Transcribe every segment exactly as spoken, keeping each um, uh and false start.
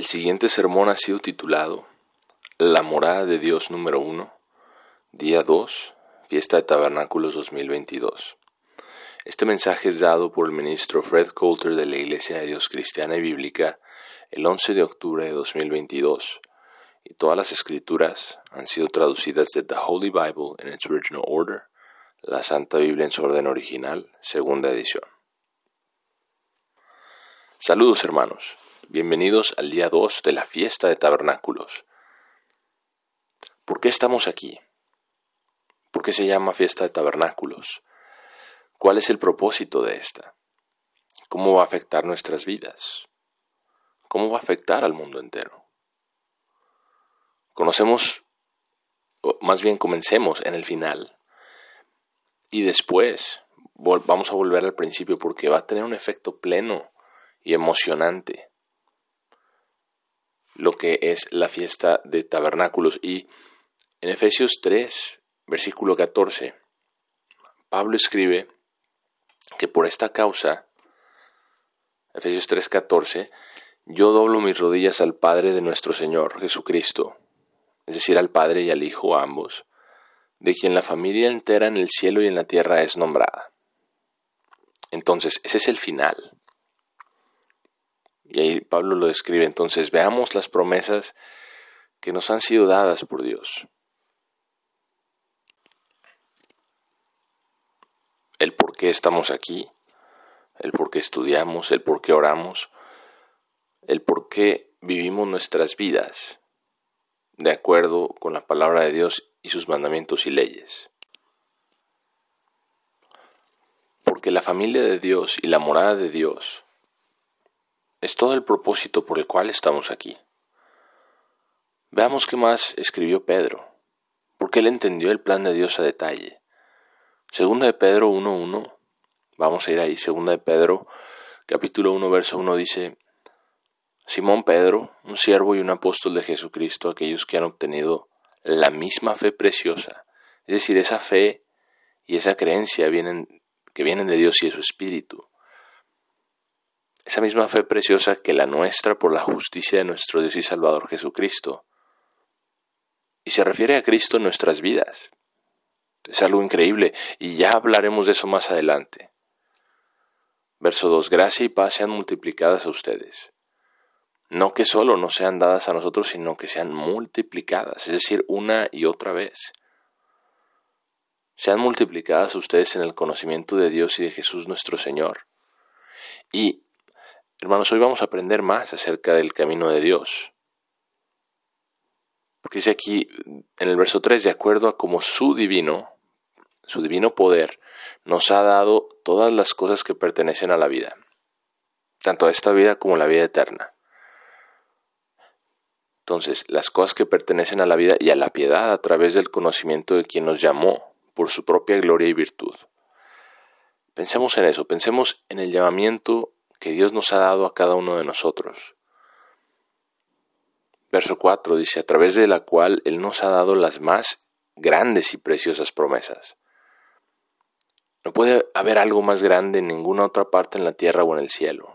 El siguiente sermón ha sido titulado La morada de Dios número uno, día dos, Fiesta de Tabernáculos dos mil veintidós. Este mensaje es dado por el ministro Fred Coulter de la Iglesia de Dios Cristiana y Bíblica el once de octubre de dos mil veintidós, y todas las escrituras han sido traducidas de The Holy Bible in its original order, la Santa Biblia en su orden original, segunda edición. Saludos hermanos, bienvenidos al día dos de la Fiesta de Tabernáculos. ¿Por qué estamos aquí? ¿Por qué se llama Fiesta de Tabernáculos? ¿Cuál es el propósito de esta? ¿Cómo va a afectar nuestras vidas? ¿Cómo va a afectar al mundo entero? Conocemos, o más bien comencemos en el final, y después vamos a volver al principio porque va a tener un efecto pleno y emocionante lo que es la fiesta de tabernáculos. Y en Efesios tres, versículo catorce, Pablo escribe que por esta causa, Efesios tres, catorce, yo doblo mis rodillas al Padre de nuestro Señor Jesucristo, es decir, al Padre y al Hijo a ambos, de quien la familia entera en el cielo y en la tierra es nombrada. Entonces, ese es el final. Y ahí Pablo lo describe. Entonces, veamos las promesas que nos han sido dadas por Dios. El por qué estamos aquí, el por qué estudiamos, el por qué oramos, el por qué vivimos nuestras vidas de acuerdo con la palabra de Dios y sus mandamientos y leyes. Porque la familia de Dios y la morada de Dios es todo el propósito por el cual estamos aquí. Veamos qué más escribió Pedro, porque él entendió el plan de Dios a detalle. Segunda de Pedro uno uno, vamos a ir ahí. Segunda de Pedro, capítulo uno, verso uno dice: Simón Pedro, un siervo y un apóstol de Jesucristo, aquellos que han obtenido la misma fe preciosa, es decir, esa fe y esa creencia vienen, que vienen de Dios y de su Espíritu. Esa misma fe preciosa que la nuestra por la justicia de nuestro Dios y Salvador Jesucristo. Y se refiere a Cristo en nuestras vidas. Es algo increíble y ya hablaremos de eso más adelante. Verso dos. Gracia y paz sean multiplicadas a ustedes. No que solo no sean dadas a nosotros, sino que sean multiplicadas, es decir, una y otra vez. Sean multiplicadas a ustedes en el conocimiento de Dios y de Jesús nuestro Señor. Y hermanos, hoy vamos a aprender más acerca del camino de Dios. Porque dice aquí en el verso tres, de acuerdo a como su divino, su divino poder, nos ha dado todas las cosas que pertenecen a la vida, tanto a esta vida como a la vida eterna. Entonces, las cosas que pertenecen a la vida y a la piedad a través del conocimiento de quien nos llamó por su propia gloria y virtud. Pensemos en eso, pensemos en el llamamiento que Dios nos ha dado a cada uno de nosotros. Verso cuatro dice, a través de la cual Él nos ha dado las más grandes y preciosas promesas. No puede haber algo más grande en ninguna otra parte en la tierra o en el cielo.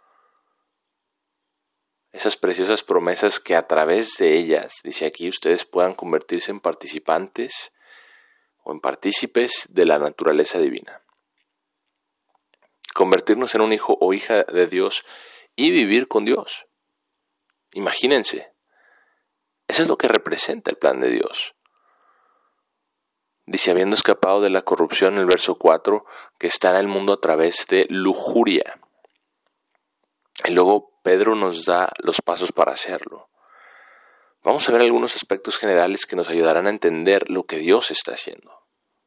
Esas preciosas promesas que a través de ellas, dice aquí, ustedes puedan convertirse en participantes o en partícipes de la naturaleza divina. Convertirnos en un hijo o hija de Dios y vivir con Dios. Imagínense, eso es lo que representa el plan de Dios. Dice, habiendo escapado de la corrupción, en el verso cuatro, que está en el mundo a través de lujuria. Y luego Pedro nos da los pasos para hacerlo. Vamos a ver algunos aspectos generales que nos ayudarán a entender lo que Dios está haciendo.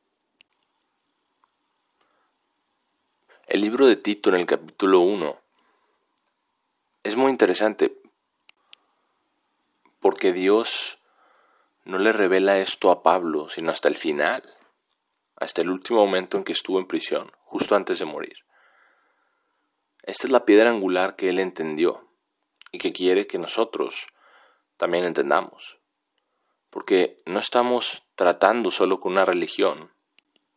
El libro de Tito en el capítulo uno es muy interesante porque Dios no le revela esto a Pablo sino hasta el final, hasta el último momento en que estuvo en prisión, justo antes de morir. Esta es la piedra angular que él entendió y que quiere que nosotros también entendamos, porque no estamos tratando solo con una religión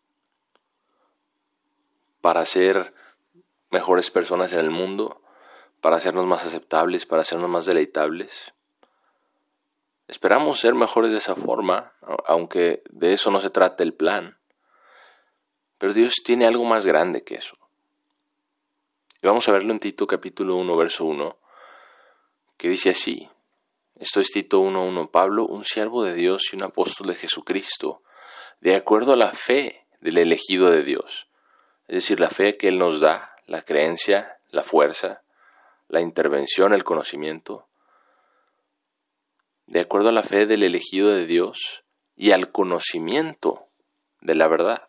para ser mejores personas en el mundo, para hacernos más aceptables, para hacernos más deleitables. Esperamos ser mejores de esa forma, aunque de eso no se trata el plan. Pero Dios tiene algo más grande que eso. Y vamos a verlo en Tito capítulo uno, verso uno, que dice así. Esto es Tito uno uno. Pablo, un siervo de Dios y un apóstol de Jesucristo, de acuerdo a la fe del elegido de Dios. Es decir, la fe que Él nos da, la creencia, la fuerza, la intervención, el conocimiento. De acuerdo a la fe del elegido de Dios y al conocimiento de la verdad.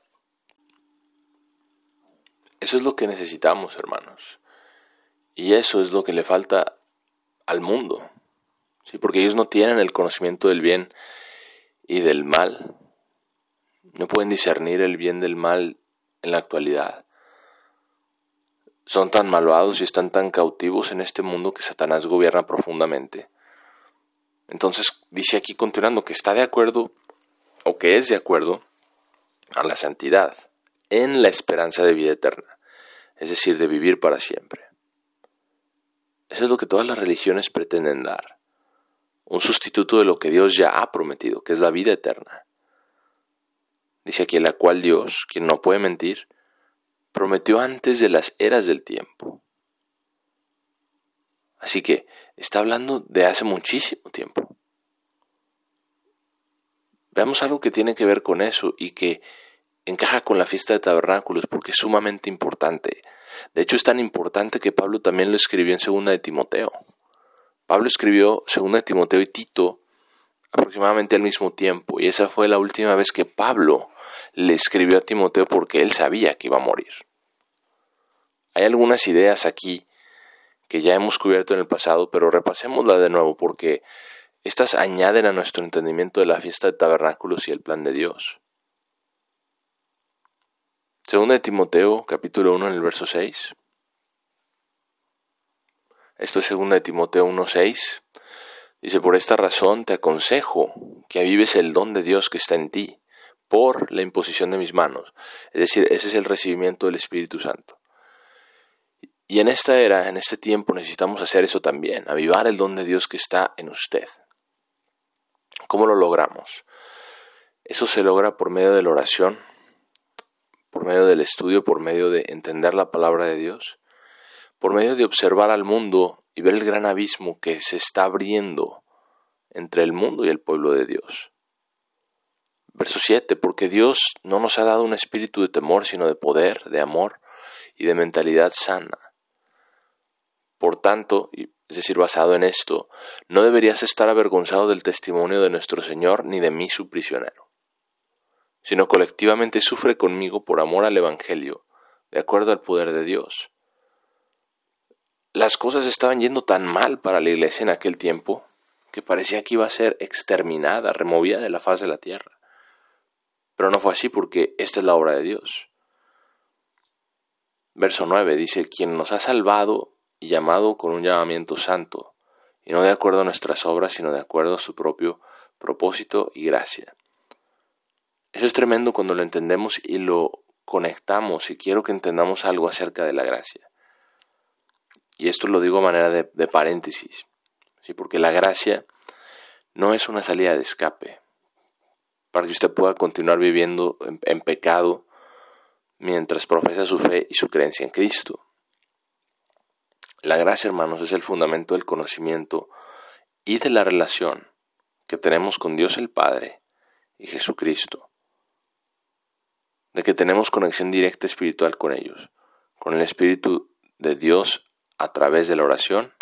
Eso es lo que necesitamos, hermanos. Y eso es lo que le falta al mundo. ¿Sí? Porque ellos no tienen el conocimiento del bien y del mal. No pueden discernir el bien del mal en la actualidad. Son tan malvados y están tan cautivos en este mundo que Satanás gobierna profundamente. Entonces dice aquí continuando que está de acuerdo, o que es de acuerdo, a la santidad, en la esperanza de vida eterna, es decir, de vivir para siempre. Eso es lo que todas las religiones pretenden dar, un sustituto de lo que Dios ya ha prometido, que es la vida eterna. Dice aquí, la cual Dios, quien no puede mentir, prometió antes de las eras del tiempo. Así que está hablando de hace muchísimo tiempo. Veamos algo que tiene que ver con eso y que encaja con la fiesta de tabernáculos porque es sumamente importante. De hecho, es tan importante que Pablo también lo escribió en segunda de Timoteo. Pablo escribió segunda de Timoteo y Tito aproximadamente al mismo tiempo, y esa fue la última vez que Pablo le escribió a Timoteo porque él sabía que iba a morir. Hay algunas ideas aquí que ya hemos cubierto en el pasado, pero repasémoslas de nuevo porque estas añaden a nuestro entendimiento de la fiesta de tabernáculos y el plan de Dios. Segunda de Timoteo, capítulo uno, en el verso seis. Esto es segunda de Timoteo uno seis. Dice, por esta razón te aconsejo que avives el don de Dios que está en ti, por la imposición de mis manos. Es decir, ese es el recibimiento del Espíritu Santo. Y en esta era, en este tiempo, necesitamos hacer eso también, avivar el don de Dios que está en usted. ¿Cómo lo logramos? Eso se logra por medio de la oración, por medio del estudio, por medio de entender la palabra de Dios, por medio de observar al mundo y ver el gran abismo que se está abriendo entre el mundo y el pueblo de Dios. Verso siete, porque Dios no nos ha dado un espíritu de temor, sino de poder, de amor y de mentalidad sana. Por tanto, es decir, basado en esto, no deberías estar avergonzado del testimonio de nuestro Señor ni de mí su prisionero, sino colectivamente sufre conmigo por amor al Evangelio, de acuerdo al poder de Dios. Las cosas estaban yendo tan mal para la iglesia en aquel tiempo que parecía que iba a ser exterminada, removida de la faz de la tierra. Pero no fue así porque esta es la obra de Dios. Verso nueve dice, quien nos ha salvado y llamado con un llamamiento santo, y no de acuerdo a nuestras obras, sino de acuerdo a su propio propósito y gracia. Eso es tremendo cuando lo entendemos y lo conectamos, y quiero que entendamos algo acerca de la gracia. Y esto lo digo a manera de, de paréntesis, ¿sí? Porque la gracia no es una salida de escape, para que usted pueda continuar viviendo en, en pecado mientras profesa su fe y su creencia en Cristo. La gracia, hermanos, es el fundamento del conocimiento y de la relación que tenemos con Dios el Padre y Jesucristo. De que tenemos conexión directa espiritual con ellos, con el Espíritu de Dios a través de la oración,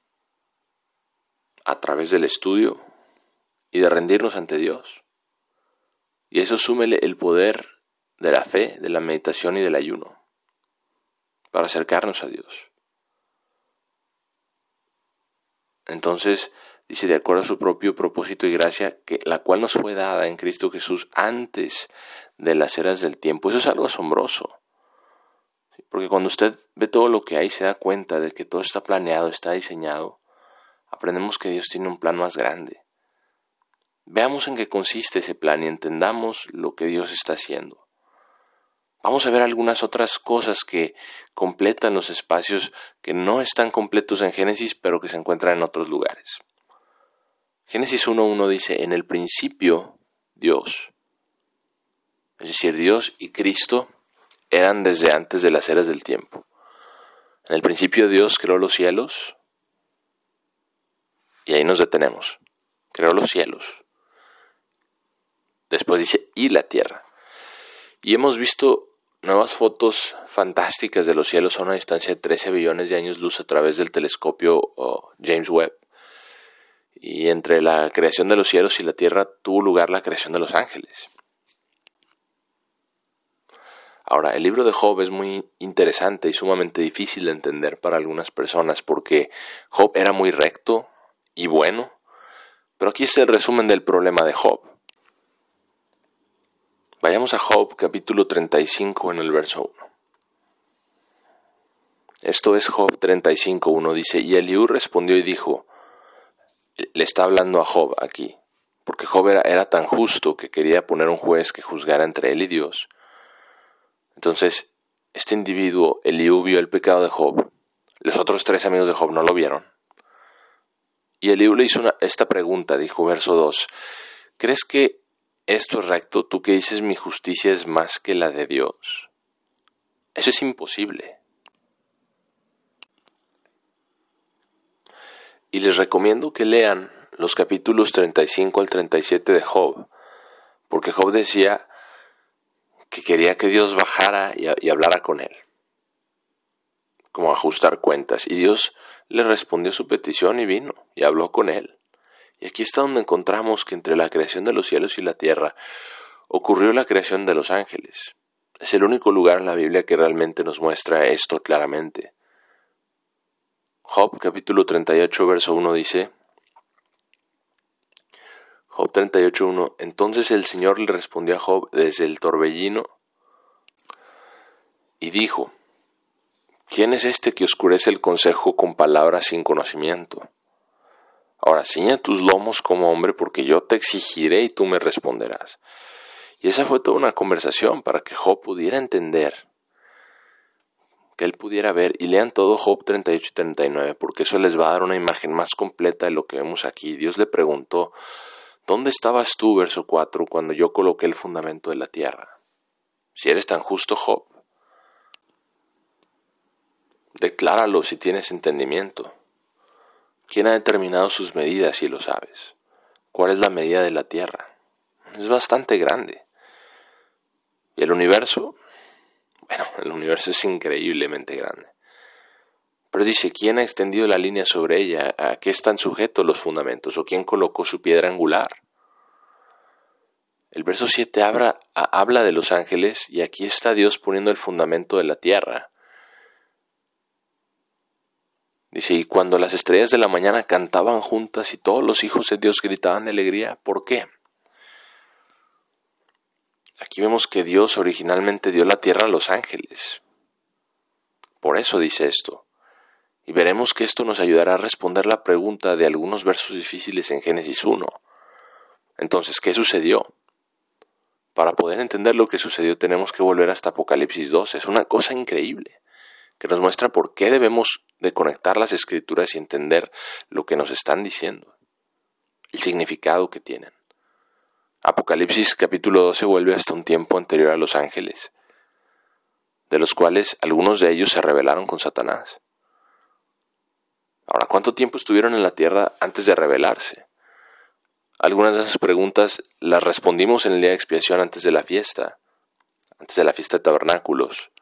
a través del estudio y de rendirnos ante Dios. Y eso súmele el poder de la fe, de la meditación y del ayuno para acercarnos a Dios. Entonces, dice, de acuerdo a su propio propósito y gracia, que la cual nos fue dada en Cristo Jesús antes de las eras del tiempo. Eso es algo asombroso. Porque cuando usted ve todo lo que hay, se da cuenta de que todo está planeado, está diseñado. Aprendemos que Dios tiene un plan más grande. Veamos en qué consiste ese plan y entendamos lo que Dios está haciendo. vamos a ver algunas otras cosas que completan los espacios que no están completos en Génesis, pero que se encuentran en otros lugares. Génesis uno uno dice, en el principio Dios, es decir, Dios y Cristo eran desde antes de las eras del tiempo. En el principio Dios creó los cielos, y ahí nos detenemos. Creó los cielos. Después dice, y la tierra. Y hemos visto nuevas fotos fantásticas de los cielos a una distancia de trece billones de años luz a través del telescopio oh, James Webb. Y entre la creación de los cielos y la tierra tuvo lugar la creación de los ángeles. Ahora, el libro de Job es muy interesante y sumamente difícil de entender para algunas personas porque Job era muy recto y bueno, pero aquí está el resumen del problema de Job. Vayamos a Job capítulo treinta y cinco en el verso uno. Esto es Job treinta y cinco uno, dice, y Eliú respondió y dijo, le está hablando a Job aquí, porque Job era, era tan justo que quería poner un juez que juzgara entre él y Dios. Entonces, este individuo, Eliú, vio el pecado de Job. Los otros tres amigos de Job no lo vieron. Y Eliú le hizo una, esta pregunta, dijo, verso dos, ¿crees que esto es recto? Tú que dices mi justicia es más que la de Dios. Eso es imposible. Y les recomiendo que lean los capítulos treinta y cinco al treinta y siete de Job, porque Job decía que quería que Dios bajara y, y hablara con él, como ajustar cuentas, y Dios le respondió su petición y vino, y habló con él. Y aquí está donde encontramos que entre la creación de los cielos y la tierra ocurrió la creación de los ángeles. Es el único lugar en la Biblia que realmente nos muestra esto claramente. Job capítulo treinta y ocho verso uno dice, Job treinta y ocho uno, entonces el Señor le respondió a Job desde el torbellino y dijo, ¿quién es este que oscurece el consejo con palabras sin conocimiento? Ahora ciña tus lomos como hombre, porque yo te exigiré y tú me responderás. Y esa fue toda una conversación para que Job pudiera entender, que él pudiera ver, y lean todo Job treinta y ocho y treinta y nueve, porque eso les va a dar una imagen más completa de lo que vemos aquí. Dios le preguntó, ¿dónde estabas tú, verso cuatro, cuando yo coloqué el fundamento de la tierra? Si eres tan justo, Job, decláralo si tienes entendimiento. ¿Quién ha determinado sus medidas, si lo sabes? ¿Cuál es la medida de la tierra? Es bastante grande. ¿Y el universo? Bueno, el universo es increíblemente grande. Pero dice, ¿quién ha extendido la línea sobre ella? ¿A qué están sujetos los fundamentos? ¿O quién colocó su piedra angular? El verso siete habla, habla de los ángeles, y aquí está Dios poniendo el fundamento de la tierra. Dice, y cuando las estrellas de la mañana cantaban juntas y todos los hijos de Dios gritaban de alegría, ¿por qué? Aquí vemos que Dios originalmente dio la tierra a los ángeles. Por eso dice esto. Y veremos que esto nos ayudará a responder la pregunta de algunos versos difíciles en Génesis uno. Entonces, ¿qué sucedió? Para poder entender lo que sucedió tenemos que volver hasta Apocalipsis dos. Es una cosa increíble que nos muestra por qué debemos de conectar las escrituras y entender lo que nos están diciendo, el significado que tienen. Apocalipsis capítulo doce vuelve hasta un tiempo anterior a los ángeles, de los cuales algunos de ellos se rebelaron con Satanás. Ahora, ¿cuánto tiempo estuvieron en la tierra antes de rebelarse? Algunas de esas preguntas las respondimos en el día de expiación antes de la fiesta, antes de la fiesta de tabernáculos.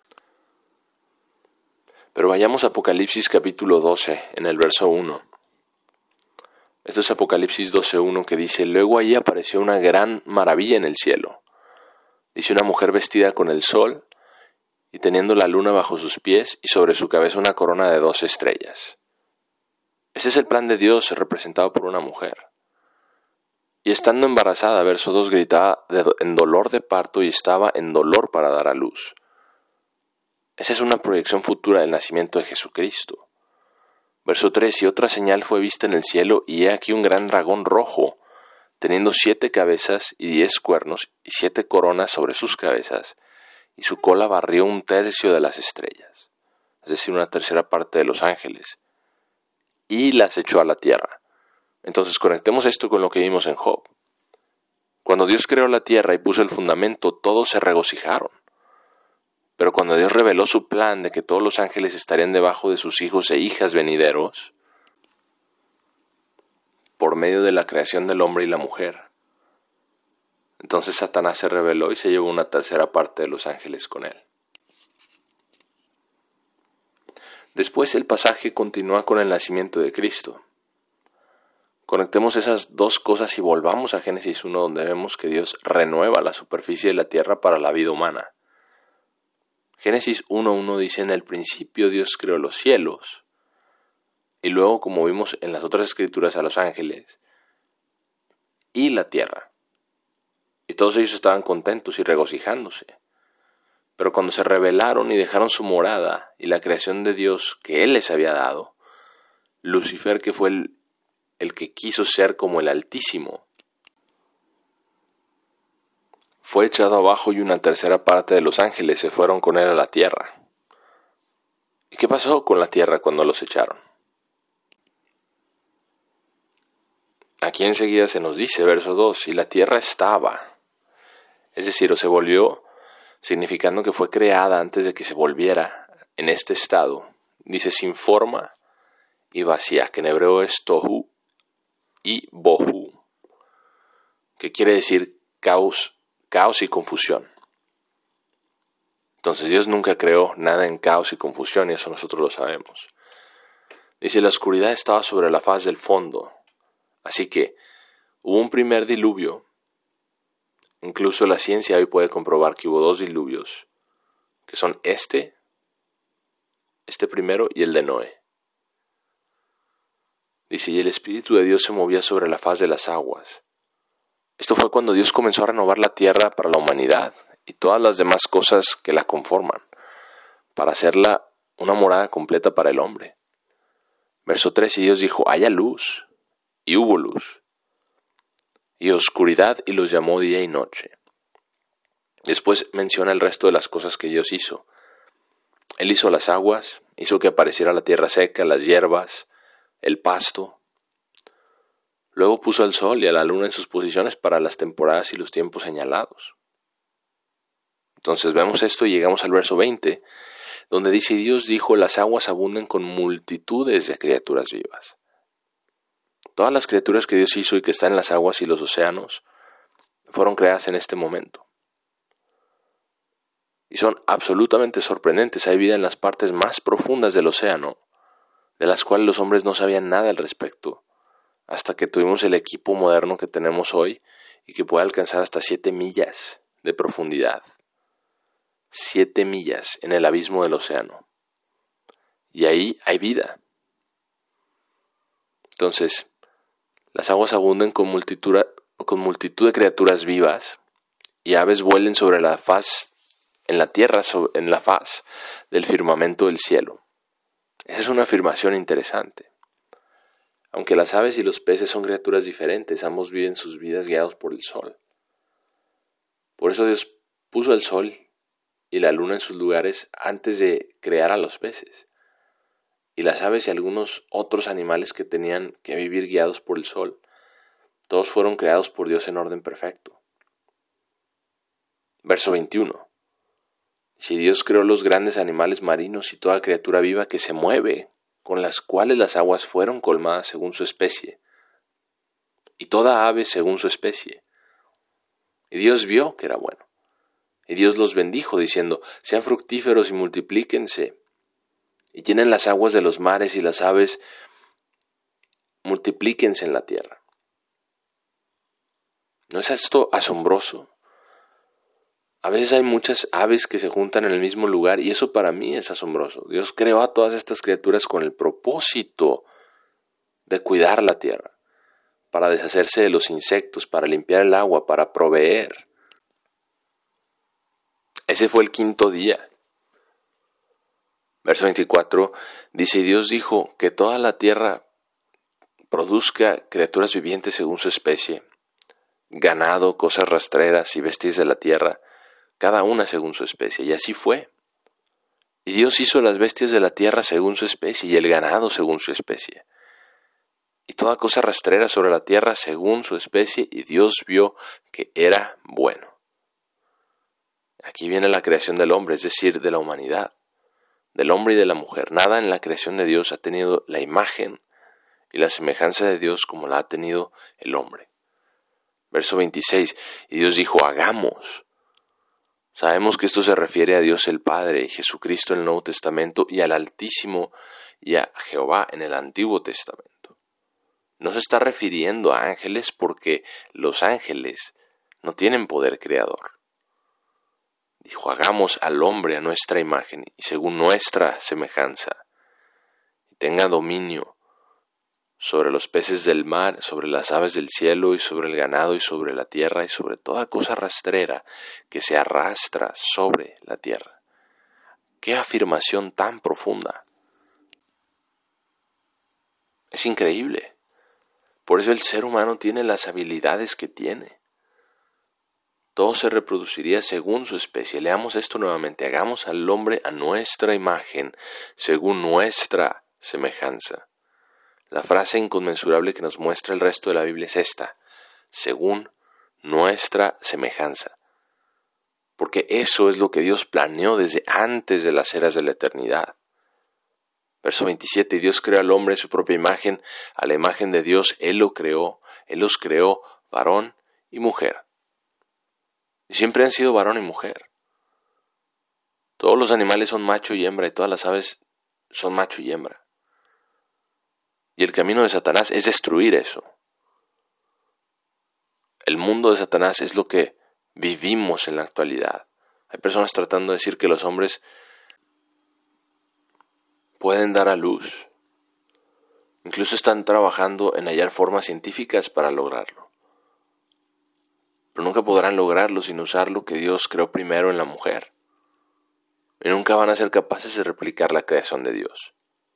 Pero vayamos a Apocalipsis capítulo doce, en el verso uno. Esto es Apocalipsis doce uno, que dice, luego allí apareció una gran maravilla en el cielo. Dice, una mujer vestida con el sol y teniendo la luna bajo sus pies y sobre su cabeza una corona de doce estrellas. Este es el plan de Dios representado por una mujer. Y estando embarazada, verso dos, gritaba de do- en dolor de parto y estaba en dolor para dar a luz. Esa es una proyección futura del nacimiento de Jesucristo. Verso tres, y otra señal fue vista en el cielo, y he aquí un gran dragón rojo, teniendo siete cabezas y diez cuernos, y siete coronas sobre sus cabezas, y su cola barrió un tercio de las estrellas, es decir, una tercera parte de los ángeles, y las echó a la tierra. Entonces conectemos esto con lo que vimos en Job. Cuando Dios creó la tierra y puso el fundamento, todos se regocijaron. Pero cuando Dios reveló su plan de que todos los ángeles estarían debajo de sus hijos e hijas venideros, por medio de la creación del hombre y la mujer, entonces Satanás se rebeló y se llevó una tercera parte de los ángeles con él. Después el pasaje continúa con el nacimiento de Cristo. Conectemos esas dos cosas y volvamos a Génesis uno, donde vemos que Dios renueva la superficie de la tierra para la vida humana. Génesis uno uno dice: en el principio Dios creó los cielos, y luego, como vimos en las otras escrituras, a los ángeles y la tierra. Y todos ellos estaban contentos y regocijándose. Pero cuando se rebelaron y dejaron su morada y la creación de Dios que Él les había dado, Lucifer, que fue el, el que quiso ser como el Altísimo, fue echado abajo y una tercera parte de los ángeles se fueron con él a la tierra. ¿Y qué pasó con la tierra cuando los echaron? Aquí enseguida se nos dice, verso dos, y la tierra estaba, es decir, o se volvió, significando que fue creada antes de que se volviera en este estado, dice sin forma y vacía, que en hebreo es tohu y bohu, que quiere decir caos, caos y confusión. Entonces Dios nunca creó nada en caos y confusión, y eso nosotros lo sabemos. Dice, la oscuridad estaba sobre la faz del fondo, así que hubo un primer diluvio. Incluso la ciencia hoy puede comprobar que hubo dos diluvios, que son este, este primero y el de Noé. Dice, y el Espíritu de Dios se movía sobre la faz de las aguas. Esto fue cuando Dios comenzó a renovar la tierra para la humanidad y todas las demás cosas que la conforman, para hacerla una morada completa para el hombre. Verso tres, y Dios dijo, haya luz, y hubo luz, y oscuridad, y los llamó día y noche. Después menciona el resto de las cosas que Dios hizo. Él hizo las aguas, hizo que apareciera la tierra seca, las hierbas, el pasto. Luego puso al sol y a la luna en sus posiciones para las temporadas y los tiempos señalados. Entonces vemos esto y llegamos al verso veinte, donde dice, Dios dijo, las aguas abunden con multitudes de criaturas vivas. Todas las criaturas que Dios hizo y que están en las aguas y los océanos fueron creadas en este momento. Y son absolutamente sorprendentes. Hay vida en las partes más profundas del océano, de las cuales los hombres no sabían nada al respecto, hasta que tuvimos el equipo moderno que tenemos hoy y que puede alcanzar hasta siete millas de profundidad. Siete millas en el abismo del océano. Y ahí hay vida. Entonces, las aguas abundan con multitud, con multitud de criaturas vivas y aves vuelen sobre la faz, en la tierra, sobre, en la faz del firmamento del cielo. Esa es una afirmación interesante. Aunque las aves y los peces son criaturas diferentes, ambos viven sus vidas guiados por el sol. Por eso Dios puso el sol y la luna en sus lugares antes de crear a los peces. Y las aves y algunos otros animales que tenían que vivir guiados por el sol, todos fueron creados por Dios en orden perfecto. Verso veintiuno. Si Dios creó los grandes animales marinos y toda criatura viva que se mueve, con las cuales las aguas fueron colmadas según su especie, y toda ave según su especie. Y Dios vio que era bueno. Y Dios los bendijo, diciendo, sean fructíferos y multiplíquense, y llenen las aguas de los mares y las aves, multiplíquense en la tierra. ¿No es esto asombroso? A veces hay muchas aves que se juntan en el mismo lugar y eso para mí es asombroso. Dios creó a todas estas criaturas con el propósito de cuidar la tierra, para deshacerse de los insectos, para limpiar el agua, para proveer. Ese fue el quinto día. Verso veinticuatro dice, y Dios dijo que toda la tierra produzca criaturas vivientes según su especie, ganado, cosas rastreras y bestias de la tierra, cada una según su especie, y así fue. Y Dios hizo las bestias de la tierra según su especie, y el ganado según su especie, y toda cosa rastrera sobre la tierra según su especie, y Dios vio que era bueno. Aquí viene la creación del hombre, es decir, de la humanidad, del hombre y de la mujer. Nada en la creación de Dios ha tenido la imagen y la semejanza de Dios como la ha tenido el hombre. Verso veintiséis, y Dios dijo, hagamos. Sabemos que esto se refiere a Dios el Padre y Jesucristo en el Nuevo Testamento y al Altísimo y a Jehová en el Antiguo Testamento. No se está refiriendo a ángeles porque los ángeles no tienen poder creador. Dijo, hagamos al hombre a nuestra imagen y según nuestra semejanza, y tenga dominio sobre los peces del mar, sobre las aves del cielo y sobre el ganado y sobre la tierra y sobre toda cosa rastrera que se arrastra sobre la tierra. ¡Qué afirmación tan profunda! Es increíble. Por eso el ser humano tiene las habilidades que tiene. Todo se reproduciría según su especie. Leamos esto nuevamente. Hagamos al hombre a nuestra imagen, según nuestra semejanza. La frase inconmensurable que nos muestra el resto de la Biblia es esta, según nuestra semejanza. Porque eso es lo que Dios planeó desde antes de las eras de la eternidad. Verso veintisiete, y Dios creó al hombre en su propia imagen, a la imagen de Dios Él lo creó, Él los creó, varón y mujer. Y siempre han sido varón y mujer. Todos los animales son macho y hembra y todas las aves son macho y hembra. Y el camino de Satanás es destruir eso. El mundo de Satanás es lo que vivimos en la actualidad. Hay personas tratando de decir que los hombres pueden dar a luz. Incluso están trabajando en hallar formas científicas para lograrlo. Pero nunca podrán lograrlo sin usar lo que Dios creó primero en la mujer. Y nunca van a ser capaces de replicar la creación de Dios.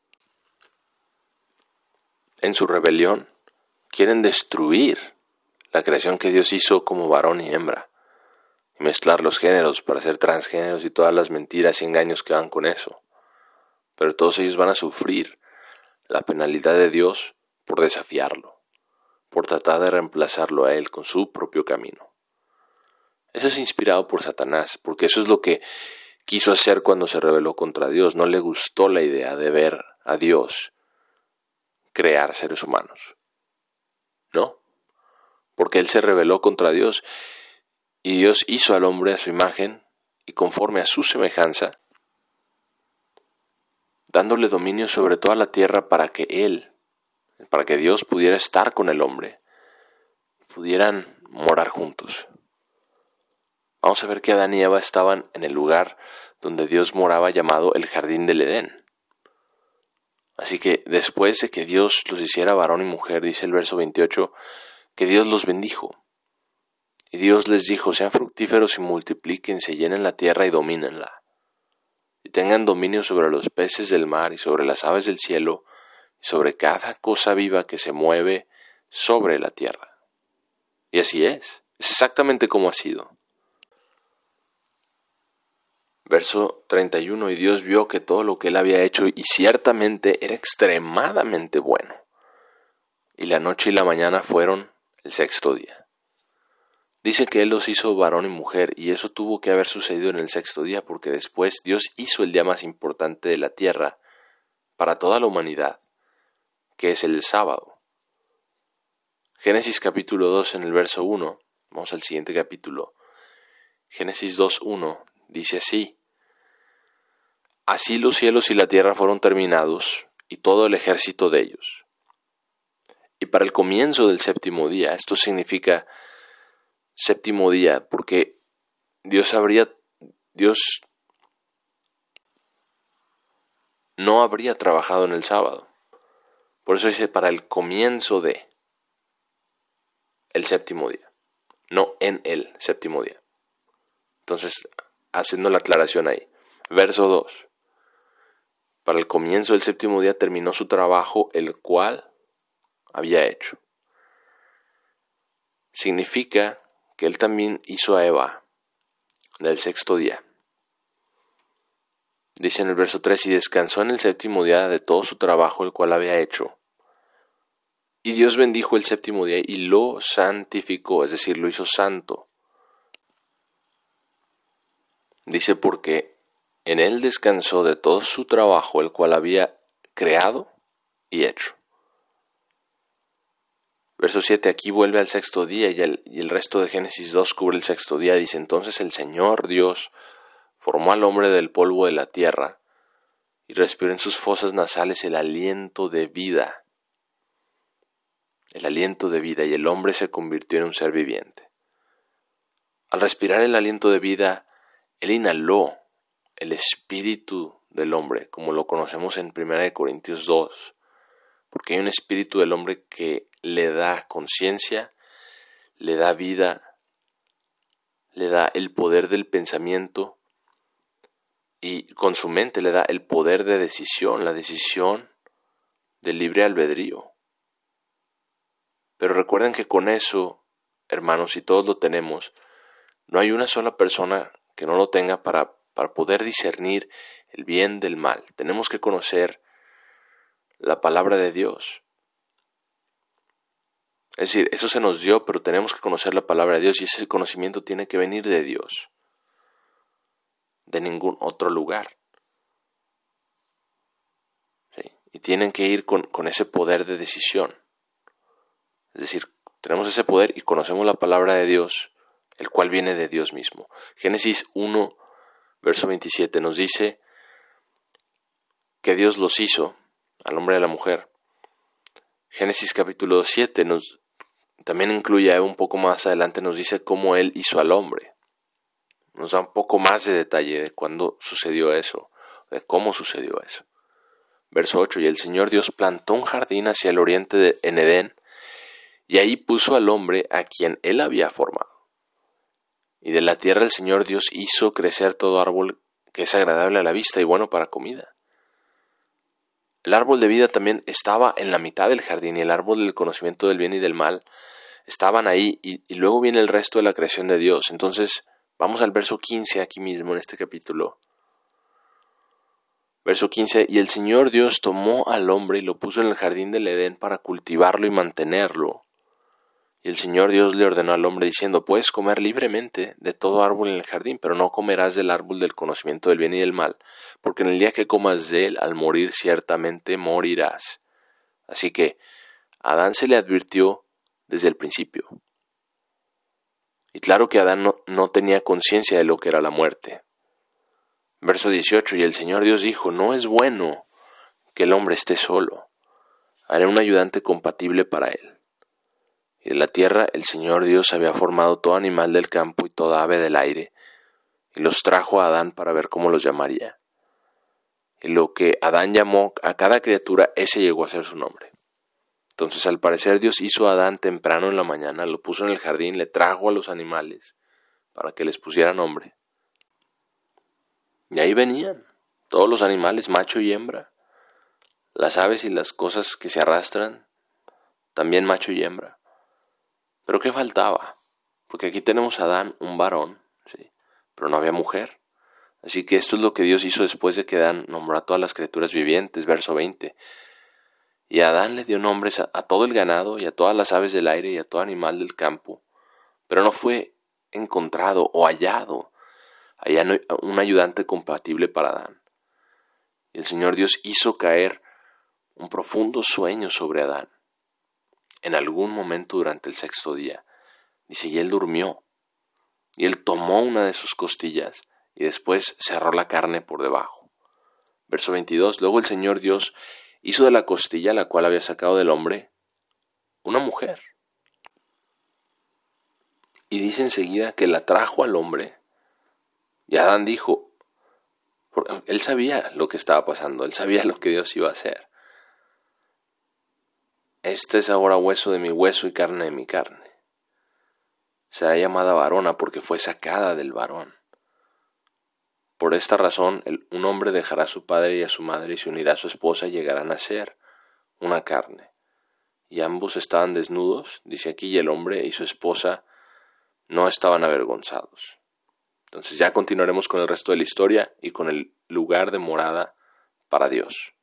En su rebelión, quieren destruir la creación que Dios hizo como varón y hembra, y mezclar los géneros para ser transgéneros y todas las mentiras y engaños que van con eso. Pero todos ellos van a sufrir la penalidad de Dios por desafiarlo, por tratar de reemplazarlo a Él con su propio camino. Eso es inspirado por Satanás, porque eso es lo que quiso hacer cuando se rebeló contra Dios. No le gustó la idea de ver a Dios crear seres humanos. No, porque Él se rebeló contra Dios y Dios hizo al hombre a su imagen y conforme a su semejanza, dándole dominio sobre toda la tierra para que Él, para que Dios pudiera estar con el hombre, pudieran morar juntos. Vamos a ver que Adán y Eva estaban en el lugar donde Dios moraba llamado el Jardín del Edén. Así que después de que Dios los hiciera varón y mujer, dice el verso veintiocho, que Dios los bendijo. Y Dios les dijo, sean fructíferos y multiplíquense, llenen la tierra y domínenla. Y tengan dominio sobre los peces del mar y sobre las aves del cielo y sobre cada cosa viva que se mueve sobre la tierra. Y así es, es exactamente como ha sido. Verso treinta y uno, y Dios vio que todo lo que Él había hecho y ciertamente era extremadamente bueno. Y la noche y la mañana fueron el sexto día. Dice que Él los hizo varón y mujer, y eso tuvo que haber sucedido en el sexto día, porque después Dios hizo el día más importante de la tierra para toda la humanidad, que es el sábado. Génesis capítulo dos en el verso uno, vamos al siguiente capítulo. Génesis dos uno dice así: así los cielos y la tierra fueron terminados, y todo el ejército de ellos. Y para el comienzo del séptimo día, esto significa séptimo día, porque Dios habría, Dios no habría trabajado en el sábado. Por eso dice para el comienzo de el séptimo día, no en el séptimo día. Entonces, haciendo la aclaración ahí. Verso dos. Para el comienzo del séptimo día terminó su trabajo, el cual había hecho. Significa que Él también hizo a Eva en el sexto día. Dice en el verso tres, y descansó en el séptimo día de todo su trabajo el cual había hecho. Y Dios bendijo el séptimo día y lo santificó, es decir, lo hizo santo. Dice porque en él descansó de todo su trabajo el cual había creado y hecho. Verso siete, aquí vuelve al sexto día y el, y el resto de Génesis dos cubre el sexto día. Dice, entonces el Señor Dios formó al hombre del polvo de la tierra y respiró en sus fosas nasales el aliento de vida. El aliento de vida, y el hombre se convirtió en un ser viviente. Al respirar el aliento de vida, él inhaló el espíritu del hombre, como lo conocemos en primera de Corintios dos, porque hay un espíritu del hombre que le da conciencia, le da vida, le da el poder del pensamiento y con su mente le da el poder de decisión, la decisión del libre albedrío. Pero recuerden que con eso, hermanos, si todos lo tenemos, no hay una sola persona que no lo tenga para, para poder discernir el bien del mal. Tenemos que conocer la palabra de Dios. Es decir, eso se nos dio, pero tenemos que conocer la palabra de Dios y ese conocimiento tiene que venir de Dios, de ningún otro lugar. ¿Sí? Y tienen que ir con, con ese poder de decisión. Es decir, tenemos ese poder y conocemos la palabra de Dios, el cual viene de Dios mismo. Génesis uno, verso veintisiete nos dice que Dios los hizo, al hombre y a la mujer. Génesis capítulo siete nos, también incluye un poco más adelante, nos dice cómo Él hizo al hombre. Nos da un poco más de detalle de cuándo sucedió eso, de cómo sucedió eso. Verso ocho, y el Señor Dios plantó un jardín hacia el oriente de, en Edén, y ahí puso al hombre a quien Él había formado. Y de la tierra el Señor Dios hizo crecer todo árbol que es agradable a la vista y bueno para comida. El árbol de vida también estaba en la mitad del jardín y el árbol del conocimiento del bien y del mal estaban ahí y, y luego viene el resto de la creación de Dios. Entonces vamos al verso quince aquí mismo en este capítulo. Verso quince, y el Señor Dios tomó al hombre y lo puso en el jardín del Edén para cultivarlo y mantenerlo. Y el Señor Dios le ordenó al hombre diciendo, puedes comer libremente de todo árbol en el jardín, pero no comerás del árbol del conocimiento del bien y del mal, porque en el día que comas de él, al morir ciertamente morirás. Así que a Adán se le advirtió desde el principio. Y claro que Adán no, no tenía conciencia de lo que era la muerte. Verso dieciocho, y el Señor Dios dijo, no es bueno que el hombre esté solo, haré un ayudante compatible para él. Y de la tierra el Señor Dios había formado todo animal del campo y toda ave del aire, y los trajo a Adán para ver cómo los llamaría. Y lo que Adán llamó a cada criatura, ese llegó a ser su nombre. Entonces al parecer Dios hizo a Adán temprano en la mañana, lo puso en el jardín, le trajo a los animales para que les pusiera nombre. Y ahí venían todos los animales, macho y hembra, las aves y las cosas que se arrastran, también macho y hembra. ¿Pero qué faltaba? Porque aquí tenemos a Adán, un varón, ¿sí? Pero no había mujer. Así que esto es lo que Dios hizo después de que Adán nombró a todas las criaturas vivientes, verso veinte. Y a Adán le dio nombres a, a todo el ganado y a todas las aves del aire y a todo animal del campo. Pero no fue encontrado o hallado allá no, un ayudante compatible para Adán. Y el Señor Dios hizo caer un profundo sueño sobre Adán. En algún momento durante el sexto día. Dice, y él durmió. Y él tomó una de sus costillas y después cerró la carne por debajo. Verso veintidós, luego el Señor Dios hizo de la costilla la cual había sacado del hombre una mujer. Y dice enseguida que la trajo al hombre. Y Adán dijo, él sabía lo que estaba pasando, él sabía lo que Dios iba a hacer. Esta es ahora hueso de mi hueso y carne de mi carne. Será llamada varona porque fue sacada del varón. Por esta razón, el, un hombre dejará a su padre y a su madre y se unirá a su esposa y llegarán a ser una carne. Y ambos estaban desnudos, dice aquí, y el hombre y su esposa no estaban avergonzados. Entonces ya continuaremos con el resto de la historia y con el lugar de morada para Dios.